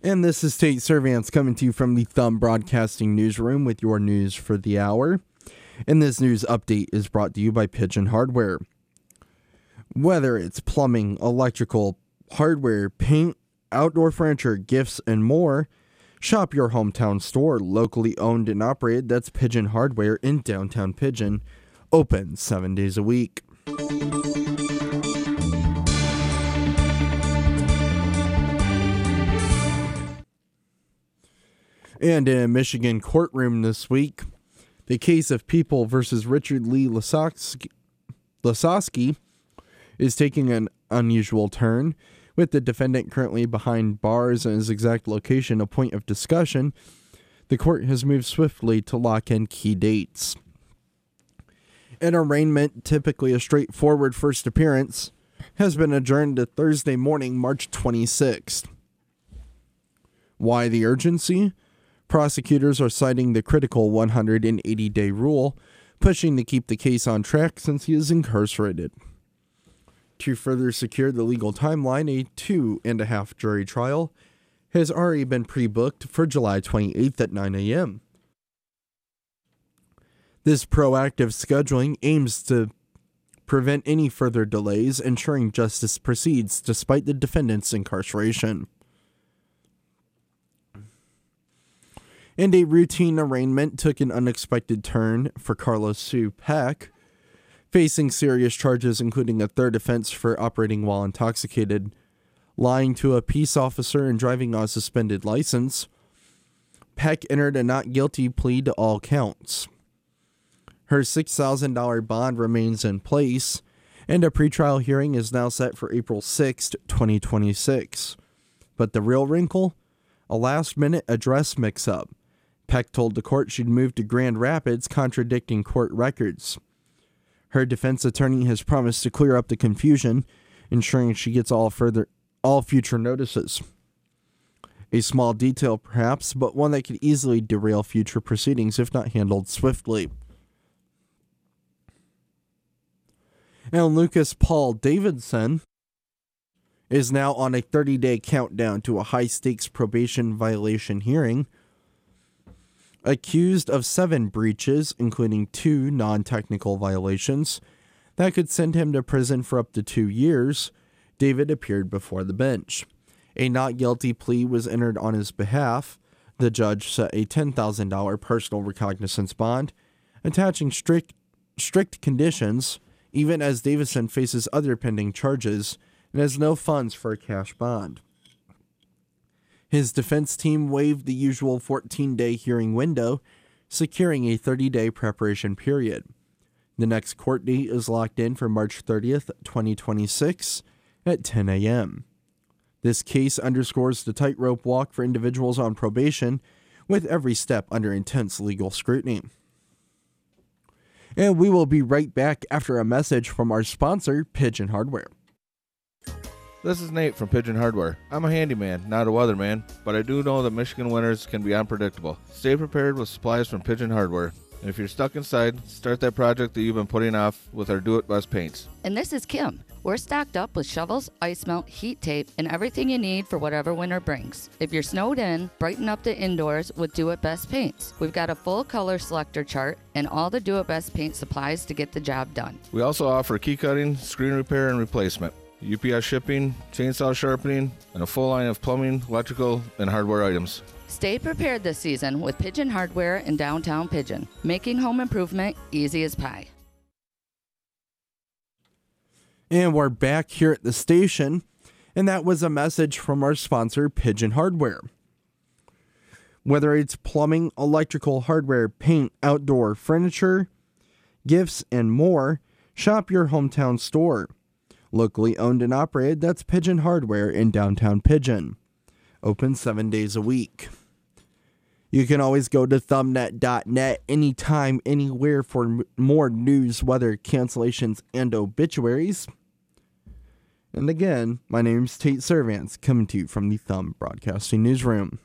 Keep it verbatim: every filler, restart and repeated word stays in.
And this is Tate Servants coming to you from the Thumb Broadcasting Newsroom with your news for the hour. And this news update is brought to you by Pigeon Hardware. Whether it's plumbing, electrical, hardware, paint, outdoor furniture, gifts, and more, shop your hometown store, locally owned and operated. That's Pigeon Hardware in downtown Pigeon, open seven days a week. And in a Michigan courtroom this week, the case of People versus Richard Lee Lasowski is taking an unusual turn, with the defendant currently behind bars and his exact location a point of discussion. The court has moved swiftly to lock in key dates. An arraignment, typically a straightforward first appearance, has been adjourned to Thursday morning, March twenty-sixth. Why the urgency? Prosecutors are citing the critical one hundred eighty day rule, pushing to keep the case on track since he is incarcerated. To further secure the legal timeline, a two and a half jury trial has already been pre-booked for July twenty-eighth at nine a.m. This proactive scheduling aims to prevent any further delays, ensuring justice proceeds despite the defendant's incarceration. And a routine arraignment took an unexpected turn for Carlos Sue Peck, facing serious charges including a third offense for operating while intoxicated, lying to a peace officer, and driving on a suspended license. Peck entered a not guilty plea to all counts. Her six thousand dollars bond remains in place, and a pretrial hearing is now set for April sixth, twenty twenty-six. But the real wrinkle? A last-minute address mix-up. Peck told the court she'd moved to Grand Rapids, contradicting court records. Her defense attorney has promised to clear up the confusion, ensuring she gets all further all future notices. A small detail, perhaps, but one that could easily derail future proceedings if not handled swiftly. And Lucas Paul Davidson is now on a thirty day countdown to a high-stakes probation violation hearing. Accused of seven breaches, including two non-technical violations, that could send him to prison for up to two years, David appeared before the bench. A not guilty plea was entered on his behalf. The judge set a ten thousand dollars personal recognizance bond, attaching strict, strict conditions, even as Davidson faces other pending charges and has no funds for a cash bond. His defense team waived the usual fourteen day hearing window, securing a thirty day preparation period. The next court date is locked in for March thirtieth, twenty twenty-six at ten a.m. This case underscores the tightrope walk for individuals on probation, with every step under intense legal scrutiny. And we will be right back after a message from our sponsor, Pigeon Hardware. This is Nate from Pigeon Hardware. I'm a handyman, not a weatherman, but I do know that Michigan winters can be unpredictable. Stay prepared with supplies from Pigeon Hardware. And if you're stuck inside, start that project that you've been putting off with our Do It Best paints. And this is Kim. We're stocked up with shovels, ice melt, heat tape, and everything you need for whatever winter brings. If you're snowed in, brighten up the indoors with Do It Best paints. We've got a full color selector chart and all the Do It Best paint supplies to get the job done. We also offer key cutting, screen repair, and replacement, U P S shipping, chainsaw sharpening, and a full line of plumbing, electrical, and hardware items. Stay prepared this season with Pigeon Hardware in downtown Pigeon, making home improvement easy as pie. And we're back here at the station, and that was a message from our sponsor, Pigeon Hardware. Whether it's plumbing, electrical, hardware, paint, outdoor furniture, gifts, and more, shop your hometown store. Locally owned and operated, that's Pigeon Hardware in downtown Pigeon. Open seven days a week. You can always go to thumbnet dot net anytime, anywhere for m- more news, weather, cancellations, and obituaries. And again, my name's Tate Servants, coming to you from the Thumb Broadcasting Newsroom.